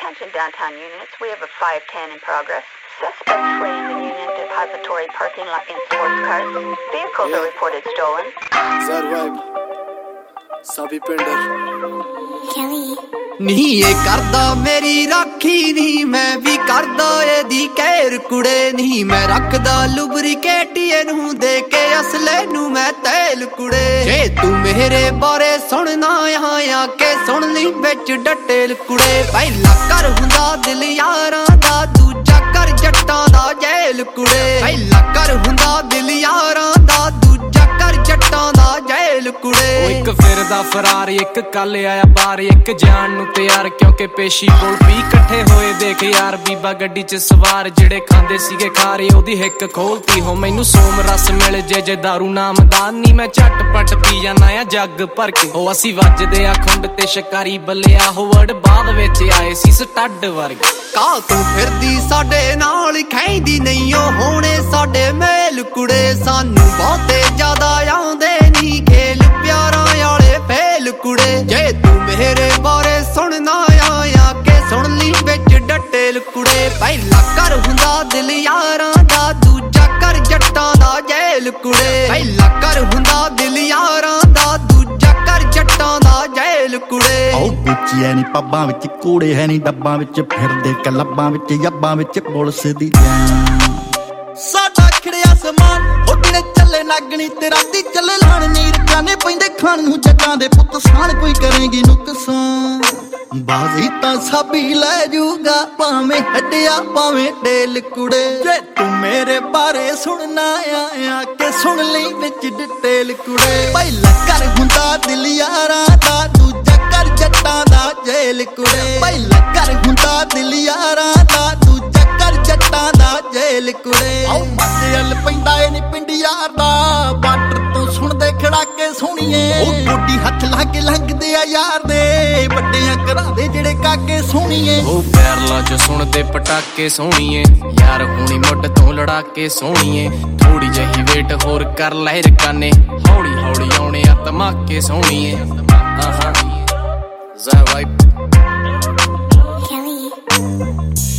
Attention downtown units, we have a 510 in progress. Suspects fleeing the Union Depository parking lot in sports cars. Vehicles are reported stolen. Survive. Sabi Pender. Kelly. ਨੀ ਇਹ ਕਰਦਾ ਮੇਰੀ ਰਾਖੀ ਨੀ ਮੈਂ ਵੀ ਕਰਦਾ ਇਹਦੀ ਕਹਿਰ ਕੁੜੇ ਨੀ ਮੈਂ ਰੱਖਦਾ ਲੁਬਰੀਕੇਟ ਇਹਨੂੰ ਦੇ ਕੇ ਅਸਲੇ ਨੂੰ ਮੈਂ ਤੇਲ ਕੁੜੇ ਜੇ ਤੂੰ ਮੇਰੇ ਬਾਰੇ ਸੁਣਨਾ ਆ ਕੇ ਸੁਣ ਲਈ ਵਿੱਚ ਡਟੇਲ ਕੁੜੇ ਪਹਿਲਾ ਕਰ ਹੁੰਦਾ ਦਿਲ ਯਾਰਾਂ ਦਾ ਦੂਜਾ ਕਰ ਜੱਟਾਂ ਦਾ ਜੇਲ ਕੁੜੇ ਪਹਿਲਾ ਕਰ ਹੁੰਦਾ ਦਿਲ ਯਾਰਾਂ ਦਾ ਦੂਜਾ ਕਰ ਜੱਟਾਂ ਦਾ ਜੇਲ ਕੁੜੇ ਇੱਕ ਫਿਰਦਾ ਫਰਾਰ ਇੱਕ ਕੱਲ ਆਇਆ ਬਾਹਰ ਇੱਕ ਜਾਣ ਨੂੰ ਤਿਆਰ ਕਿਉਂਕਿ ਪੇਸ਼ੀ ਕੋਲ ਵੀ ਇਕੱਠੇ ਹੋਏ ਦੇਖ ਯਾਰ ਬੀਬਾ ਗੱਡੀ 'ਚ ਸਵਾਰ ਜਿਹੜੇ ਖਾਂਦੇ ਸੀਗੇ ਖਾਰੇ ਉਹਦੀ ਹਿੱਕ ਖੋਲਤੀ ਹੋ ਮੈਨੂੰ ਸੋਮ ਰਸ ਮਿਲ ਜੇ ਦਾਰੂ ਨਾਮਦਾਨ ਨੀ ਮੈਂ ਝਟਪਟ ਪੀ ਜਾਣਾ ਆ ਜੱਗ ਭਰ ਕੇ ਉਹ ਅਸੀਂ ਵੱਜਦੇ ਆ ਖੁੰਡ ਤੇ ਸ਼ਿਕਾਰੀ ਬੱਲਿਆ ਹੋਵੜ ਬਾਅਦ ਵਿੱਚ ਆਏ ਸੀ ਸਟੱਡ ਵਰਗੇ ਕਾ ਤੂੰ ਫਿਰਦੀ ਸਾਡੇ ਨਾਲ ਖੈਂਦੀ ਨਹੀਂ ਉਹ ਹੋਣੇ ਸਾਡੇ ਮੇਲ ਕੁੜੇ ਸਾਨੂੰ ਬਹੁਤੇ ਜ਼ਿਆਦਾ ਆਉਂਦੇ ਨਹੀਂ ਖੇਲ ਪਿਆਰਾਂ ਵਾਲੇ ਫੇਲ ਕੁੜੇ ਜੇ ਤੂੰ ਮੇਰੇ ਬਾਰੇ ਸੁਣਨਾ ਆ ਕੇ ਸੁਣ ਲਈ ਵਿੱਚ ਡਟੇਲ ਕੁੜੇ ਪਹਿਲਾ ਕਰ ਹੁੰਦਾ ਦਿਲ ਯਾਰਾਂ ਦਾ ਦੂਜਾ ਕਰ ਜੱਟਾਂ ਦਾ ਜੇਲ ਕੁੜੇ ਪਹਿਲਾ ਕਰ ਹੁੰਦਾ ਦਿਲ ਯਾਰਾਂ ਦਾ ਦੂਜਾ ਕਰ ਜੱਟਾਂ ਦਾ ਜੇਲ ਕੁੜੇ ਉਹ ਗੁੱਚੀ ਐ ਨੀ ਪੱਬਾਂ ਵਿੱਚ ਕੂੜੇ ਹੈ ਨੀ ਡੱਬਾਂ ਵਿੱਚ ਫਿਰਦੇ ਕਲੱਬਾਂ ਵਿੱਚ ਯੱਬਾਂ ਵਿੱਚ ਪੁਲਿਸ ਦੀ ਜਾਨ ਸਾਡਾ ਖੜਿਆ ਸਮਾਨ ਉੱਡਣੇ ਚੱਲੇ ਨਾਗਣੀ ਤੇ ਰਾਤੀ ਚੱਲੇ ਲਾਣ ਨੀਰ ਜਾਣੇ ਪੈਂਦੇ ਖਾਣ ਨੂੰ ਜੱਟਾਂ ਦੇ ਪੁੱਤ ਸਾਨ ਕੋਈ ਕਰੇਗੀ ਨੁਕਸਾਨ ਬਾਜ਼ੀ ਤਾਂ ਸਾਬੀ ਲੈ ਜੂਗਾ ਭਾਵੇਂ ਹੱਡਿਆ ਭਾਵੇਂ ਢੇਲ ਕੁੜੇ ਜੇ ਤੂੰ ਮੇਰੇ ਬਾਰੇ ਸੁਣਨਾ ਆ ਕੇ ਸੁਣ ਲਈ ਵਿੱਚ ਡਿਟੇਲ ਕੁੜੇ ਪਹਿਲਾ ਕਰ ਹੁੰਦਾ ਦਿਲ ਯਾਰਾਂ ਦਾ ਦੂਜਾ ਕਰ ਜੱਟਾਂ ਦਾ ਜੇਲ ਕੁੜੇ ਪਹਿਲਾ ਕਰ ਹੁੰਦਾ ਦਿਲ ਯਾਰਾਂ ਦਾ ਦੂਜਾ ਕਰ ਜੱਟਾਂ ਦਾ ਜੇਲ ਕੁੜੇ ਆਉ ਮੱਥੇ ਹਲ ਪੈਂਦਾ ਏ ਨੀ ਪਿੰਡ ਯਾਰ ਦਾ ਬਾਰਡਰ ਤੋਂ ਸੁਣਦੇ ਖੜਾ ਕੇ ਸੋਹਣੀਏ ਉਹ ਗੋਡੀ ਹੱਥ ਲਾ ਕੇ ਲੰਘਦੇ ਆ ਯਾਰ ਦੇ ਵੱਡਿਆਂ ਘਰਾਂ ਦੇ ਜਿਹੜੇ ਕਾਕੇ ਸੋਹਣੀਏ ਉਹ ਪੈਰਲਾ 'ਚ ਸੁਣਦੇ ਪਟਾਕੇ ਸੋਹਣੀਏ ਯਾਰ ਹੁਣੀ ਮੁੱਢ ਤੋਂ ਲੜਾ ਕੇ ਸੋਹਣੀਏ ਥੋੜੀ ਜਿਹੀ ਵੇਟ ਹੋਰ ਕਰ ਲੈ ਰਕਾਨੇ ਹੌਲੀ ਹੌਲੀ ਆਉਣੇ ਆ ਧਮਾਕੇ ਸੋਹਣੀਏ Kelly.